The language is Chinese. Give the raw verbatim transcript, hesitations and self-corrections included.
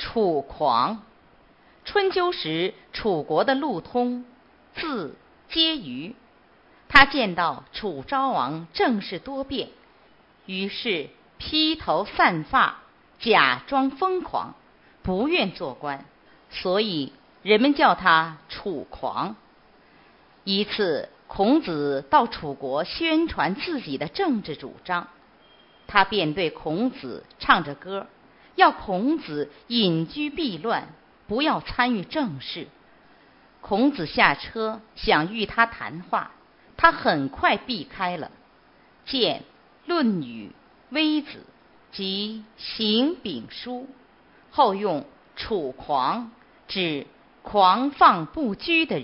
楚狂。春秋时，楚国的陆通，字婕妤，他见到楚昭王政事多变，于是披头散发，假装疯狂，不愿做官，所以人们叫他楚狂。一次，孔子到楚国宣传自己的政治主张，他便对孔子唱着歌，要孔子隐居避乱，不要参与政事。孔子下车想与他谈话，他很快避开了。见《论语》微子及行丙书，后用楚狂指狂放不拘的人。